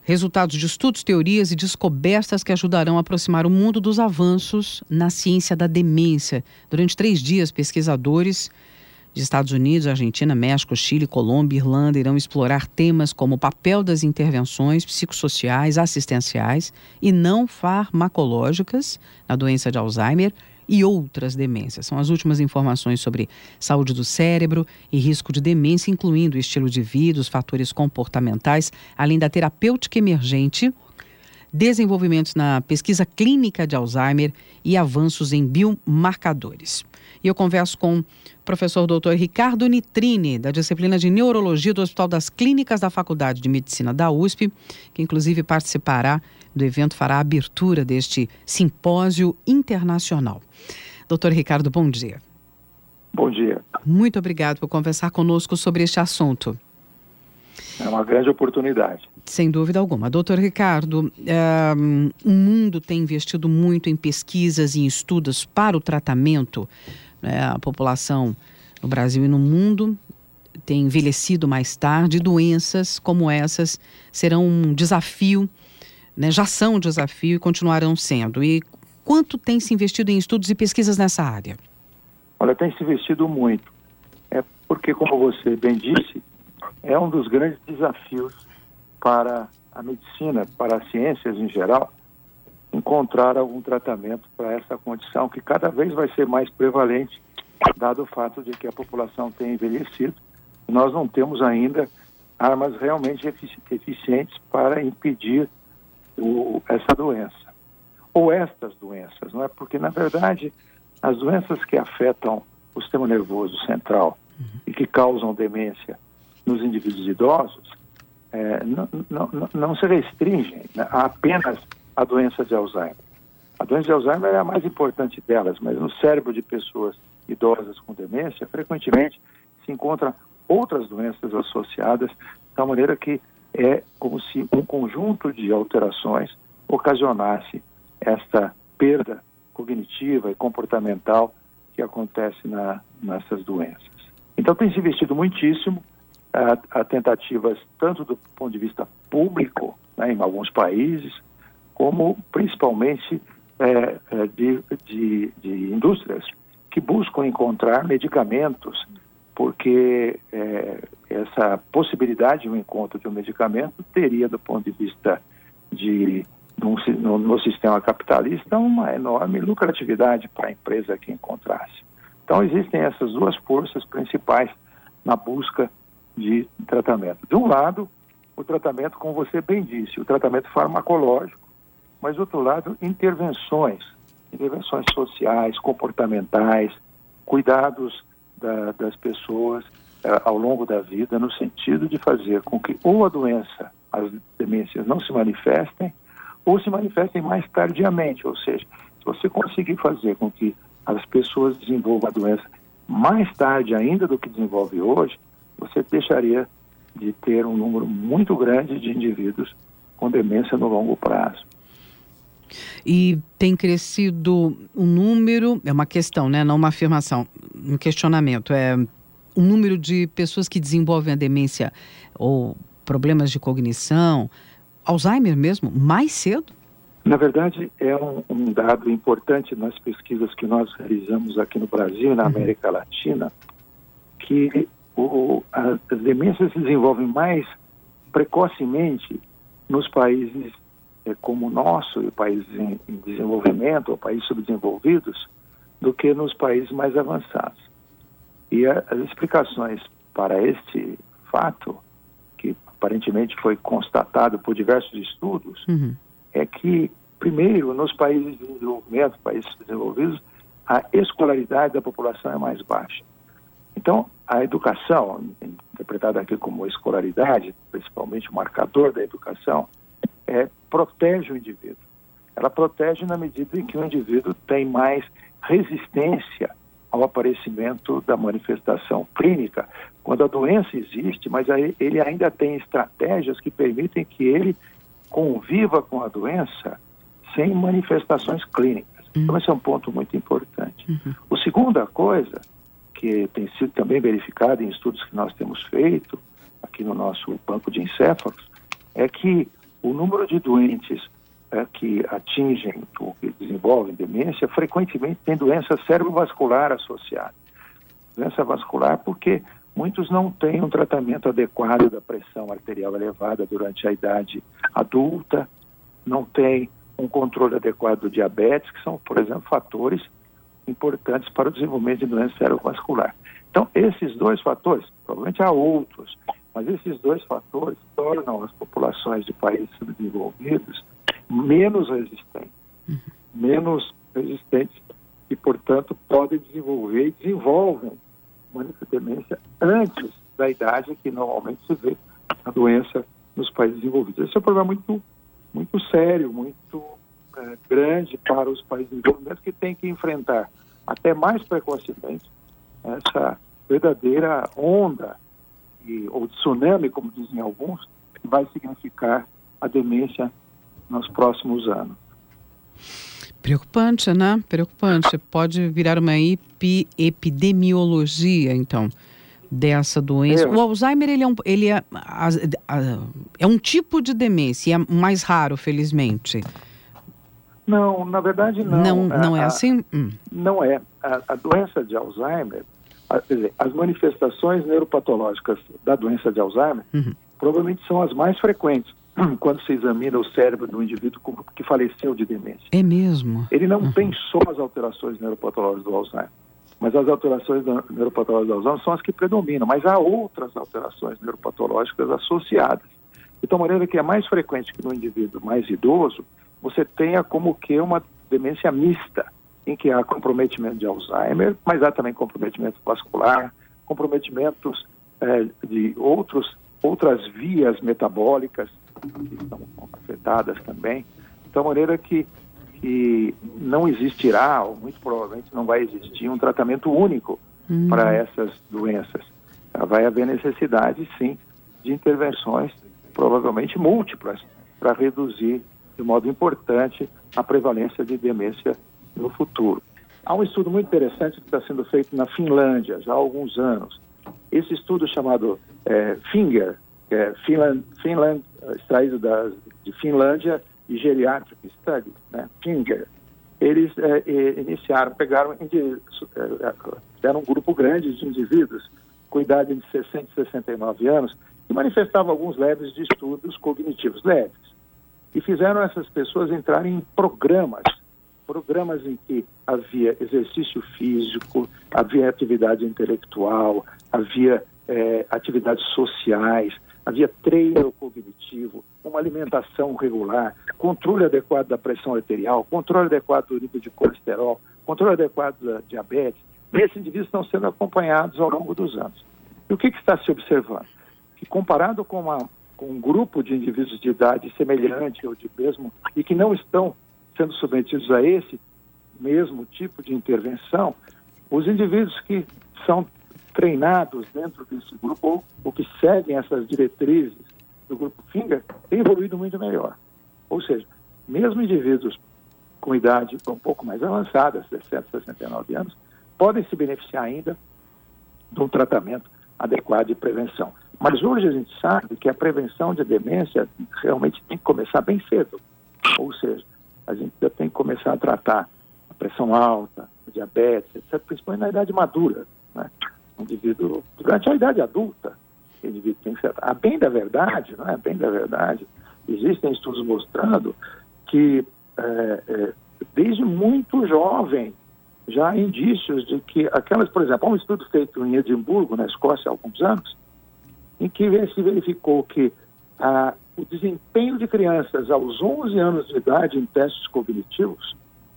resultados de estudos, teorias e descobertas que ajudarão a aproximar o mundo dos avanços na ciência da demência. Durante 3 dias, pesquisadores de Estados Unidos, Argentina, México, Chile, Colômbia e Irlanda irão explorar temas como o papel das intervenções psicossociais, assistenciais e não farmacológicas na doença de Alzheimer e outras demências. São as últimas informações sobre saúde do cérebro e risco de demência, incluindo o estilo de vida, os fatores comportamentais, além da terapêutica emergente, desenvolvimentos na pesquisa clínica de Alzheimer e avanços em biomarcadores. E eu converso com o professor Dr. Ricardo Nitrini, da disciplina de Neurologia do Hospital das Clínicas da Faculdade de Medicina da USP, que inclusive participará do evento, fará a abertura deste simpósio internacional. Dr. Ricardo, bom dia. Bom dia. Muito obrigado por conversar conosco sobre este assunto. É uma grande oportunidade. Sem dúvida alguma. Doutor Ricardo, o mundo tem investido muito em pesquisas e em estudos para o tratamento. A população no Brasil e no mundo tem envelhecido mais tarde. Doenças como essas serão um desafio, já são um desafio e continuarão sendo. E quanto tem se investido em estudos e pesquisas nessa área? Olha, tem se investido muito. É porque, como você bem disse, é um dos grandes desafios para a medicina, para as ciências em geral, encontrar algum tratamento para essa condição que cada vez vai ser mais prevalente, dado o fato de que a população tem envelhecido. Nós não temos ainda armas realmente eficientes para impedir essa doença, ou estas doenças, não é? Porque, na verdade, as doenças que afetam o sistema nervoso central e que causam demência nos indivíduos idosos não se restringem apenas à doença de Alzheimer. A doença de Alzheimer é a mais importante delas, mas no cérebro de pessoas idosas com demência, frequentemente se encontram outras doenças associadas, de tal maneira que é como se um conjunto de alterações ocasionasse esta perda cognitiva e comportamental que acontece nessas doenças. Então tem se investido muitíssimo a tentativas tanto do ponto de vista público, em alguns países, como principalmente de indústrias que buscam encontrar medicamentos, porque essa possibilidade de um encontro de um medicamento teria, do ponto de vista no sistema capitalista, uma enorme lucratividade para a empresa que encontrasse. Então existem essas duas forças principais na busca de tratamento. De um lado, o tratamento, como você bem disse, o tratamento farmacológico, mas do outro lado, intervenções sociais, comportamentais, cuidados das pessoas ao longo da vida, no sentido de fazer com que ou a doença, as demências não se manifestem, ou se manifestem mais tardiamente, ou seja, se você conseguir fazer com que as pessoas desenvolvam a doença mais tarde ainda do que desenvolve hoje, você deixaria de ter um número muito grande de indivíduos com demência no longo prazo. E tem crescido o número, é uma questão, não uma afirmação, um questionamento, o número de pessoas que desenvolvem a demência ou problemas de cognição, Alzheimer mesmo, mais cedo? Na verdade, é um dado importante nas pesquisas que nós realizamos aqui no Brasil e na América Latina, que as demências se desenvolvem mais precocemente nos países como o nosso, e países em desenvolvimento, ou países subdesenvolvidos, do que nos países mais avançados. E as explicações para este fato, que aparentemente foi constatado por diversos estudos, é que, primeiro, nos países de desenvolvimento, países desenvolvidos, a escolaridade da população é mais baixa. Então, a educação, interpretada aqui como escolaridade, principalmente o marcador da educação, protege o indivíduo. Ela protege na medida em que o indivíduo tem mais resistência ao aparecimento da manifestação clínica, quando a doença existe, mas aí ele ainda tem estratégias que permitem que ele conviva com a doença sem manifestações clínicas. Então esse é um ponto muito importante. A segunda coisa, que tem sido também verificada em estudos que nós temos feito aqui no nosso banco de encéfalos, é que o número de doentes que atingem ou que desenvolvem demência frequentemente tem doença cerebrovascular associada. Doença vascular porque muitos não têm um tratamento adequado da pressão arterial elevada durante a idade adulta, não têm um controle adequado do diabetes, que são, por exemplo, fatores importantes para o desenvolvimento de doença cerebrovascular. Então, esses dois fatores, provavelmente há outros, mas esses dois fatores tornam as populações de países subdesenvolvidos menos resistentes e, portanto, podem desenvolver e desenvolvem uma demência antes da idade que normalmente se vê a doença nos países desenvolvidos. Esse é um problema muito sério, muito grande para os países desenvolvidos que têm que enfrentar até mais precocemente essa verdadeira onda ou tsunami, como dizem alguns, que vai significar a demência nos próximos anos. Preocupante, né? Preocupante. Pode virar uma epidemiologia, então, dessa doença. O Alzheimer, ele é um tipo de demência, é mais raro, felizmente. Não, na verdade não. Não é assim? Não é. A doença de Alzheimer, quer dizer, as manifestações neuropatológicas da doença de Alzheimer provavelmente são as mais frequentes quando se examina o cérebro do indivíduo que faleceu de demência. É mesmo? Ele não tem só as alterações neuropatológicas do Alzheimer, mas as alterações neuropatológicas do Alzheimer são as que predominam, mas há outras alterações neuropatológicas associadas. De tal maneira que é mais frequente que no indivíduo mais idoso você tenha como que uma demência mista, em que há comprometimento de Alzheimer, mas há também comprometimento vascular, comprometimentos de outras vias metabólicas que estão afetadas também, de tal maneira que não existirá, ou muito provavelmente não vai existir, um tratamento único para essas doenças. Vai haver necessidade, sim, de intervenções, provavelmente múltiplas, para reduzir de modo importante a prevalência de demência no futuro. Há um estudo muito interessante que está sendo feito na Finlândia já há alguns anos. Esse estudo chamado FINGER, Finland, extraído de Finlândia e Geriatric Study, né? FINGER. Eles fizeram um grupo grande de indivíduos com idade de 60 e 69 anos que manifestavam alguns leves distúrbios cognitivos leves. E fizeram essas pessoas entrarem em programas em que havia exercício físico, havia atividade intelectual, havia atividades sociais, havia treino cognitivo, uma alimentação regular, controle adequado da pressão arterial, controle adequado do nível de colesterol, controle adequado da diabetes. Esses indivíduos estão sendo acompanhados ao longo dos anos. E o que está se observando? Que comparado com um grupo de indivíduos de idade semelhante ou de mesmo, e que não estão sendo submetidos a esse mesmo tipo de intervenção, os indivíduos que são treinados dentro desse grupo ou que seguem essas diretrizes do grupo FINGER têm evoluído muito melhor. Ou seja, mesmo indivíduos com idade um pouco mais avançada, 60, 69 anos, podem se beneficiar ainda de um tratamento adequado de prevenção. Mas hoje a gente sabe que a prevenção de demência realmente tem que começar bem cedo. Ou seja, a gente já tem que começar a tratar a pressão alta, a diabetes, etc., principalmente na idade madura, né? O indivíduo, durante a idade adulta, o indivíduo tem que ser... A bem da verdade, não é? Bem da verdade, existem estudos mostrando que desde muito jovem já há indícios de que aquelas, por exemplo, há um estudo feito em Edimburgo, na Escócia, há alguns anos, em que se verificou que o desempenho de crianças aos 11 anos de idade em testes cognitivos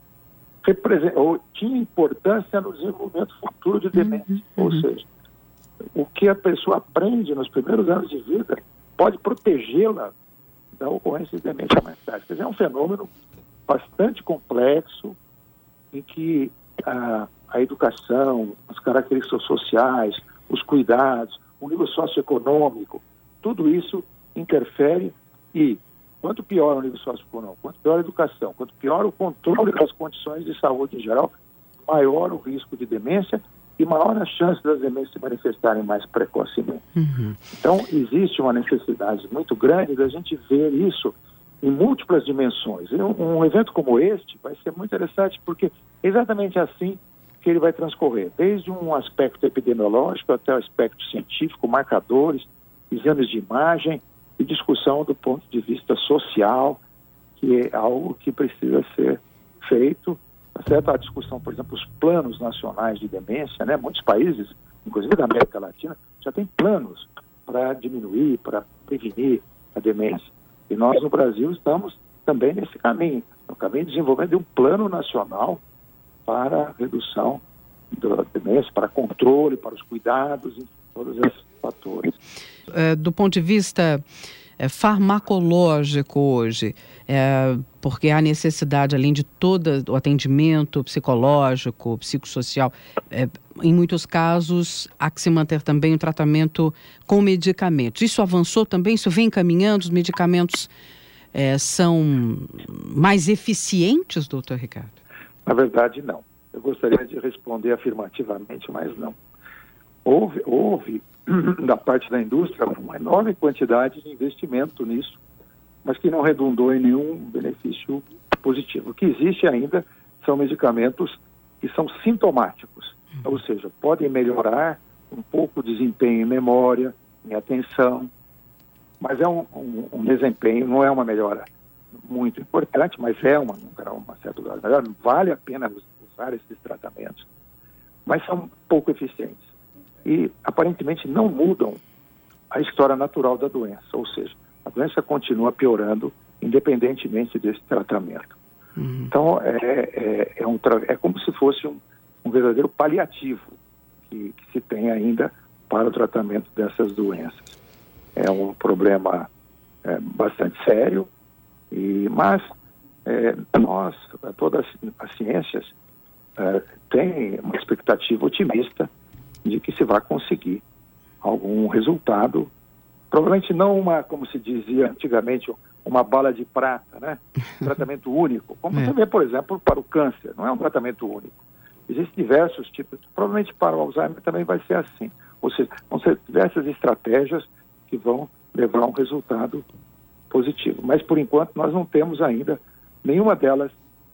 tinha importância no desenvolvimento futuro de demência. Ou seja, o que a pessoa aprende nos primeiros anos de vida pode protegê-la da ocorrência de demência mais tarde. Quer dizer, é um fenômeno bastante complexo em que a educação, as características sociais, os cuidados, o nível socioeconômico, tudo isso interfere e quanto pior o nível socioeconômico, quanto pior a educação, quanto pior o controle das condições de saúde em geral, maior o risco de demência e maior a chance das demências se manifestarem mais precocemente. Então, existe uma necessidade muito grande da gente ver isso em múltiplas dimensões. Um evento como este vai ser muito interessante porque é exatamente assim que ele vai transcorrer, desde um aspecto epidemiológico até o aspecto científico, marcadores, exames de imagem e discussão do ponto de vista social, que é algo que precisa ser feito, tá certo? A discussão, por exemplo, os planos nacionais de demência, né? Muitos países, inclusive da América Latina, já têm planos para diminuir, para prevenir a demência. E nós, no Brasil, estamos também nesse caminho, no caminho de desenvolvimento de um plano nacional para a redução da demência, para controle, para os cuidados, em todos esses fatores. Do ponto de vista farmacológico hoje, porque há necessidade, além de todo o atendimento psicológico, psicossocial, em muitos casos há que se manter também o tratamento com medicamentos. Isso avançou também? Isso vem caminhando? Os medicamentos são mais eficientes, doutor Ricardo? Na verdade, não. Eu gostaria de responder afirmativamente, mas não. Houve da parte da indústria, uma enorme quantidade de investimento nisso, mas que não redundou em nenhum benefício positivo. O que existe ainda são medicamentos que são sintomáticos, ou seja, podem melhorar um pouco o desempenho em memória, em atenção, mas é um desempenho, não é uma melhora muito importante, mas é uma certa melhora. Vale a pena usar esses tratamentos, mas são pouco eficientes. E, aparentemente, não mudam a história natural da doença, ou seja, a doença continua piorando independentemente desse tratamento. Então, é como se fosse um verdadeiro paliativo que se tem ainda para o tratamento dessas doenças. É um problema bastante sério, mas todas as ciências têm uma expectativa otimista de que se vai conseguir algum resultado, provavelmente não como se dizia antigamente, uma bala de prata, né? Um tratamento único, como você vê, por exemplo, para o câncer, não é um tratamento único. Existem diversos tipos, provavelmente para o Alzheimer também vai ser assim, ou seja, vão ser diversas estratégias que vão levar a um resultado positivo, mas por enquanto nós não temos ainda nenhuma delas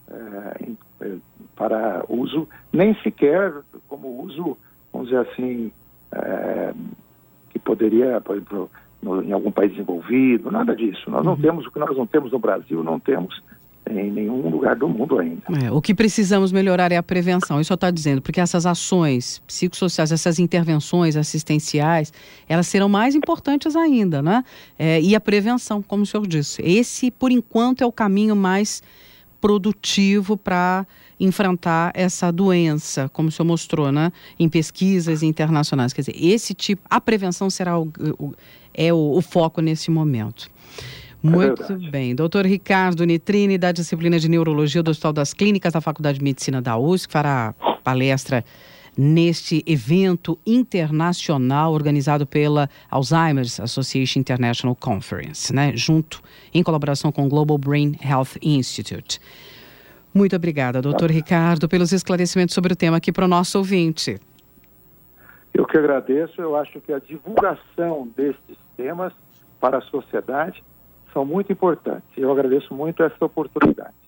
para uso, nem sequer como uso, vamos dizer assim, que poderia, por exemplo, em algum país desenvolvido, nada disso. Nós não temos, o que nós não temos no Brasil, não temos em nenhum lugar do mundo ainda. O que precisamos melhorar é a prevenção, isso está dizendo, porque essas ações psicossociais, essas intervenções assistenciais, elas serão mais importantes ainda, né? E a prevenção, como o senhor disse. Esse, por enquanto, é o caminho mais produtivo para enfrentar essa doença, como o senhor mostrou, né, em pesquisas internacionais. Quer dizer, a prevenção será o foco nesse momento. Muito bem. Doutor Ricardo Nitrini, da disciplina de Neurologia do Hospital das Clínicas da Faculdade de Medicina da USP, fará palestra neste evento internacional organizado pela Alzheimer's Association International Conference, né? Em colaboração com o Global Brain Health Institute. Muito obrigada, doutor Ricardo, pelos esclarecimentos sobre o tema aqui para o nosso ouvinte. Eu que agradeço. Eu acho que a divulgação destes temas para a sociedade são muito importantes. Eu agradeço muito essa oportunidade.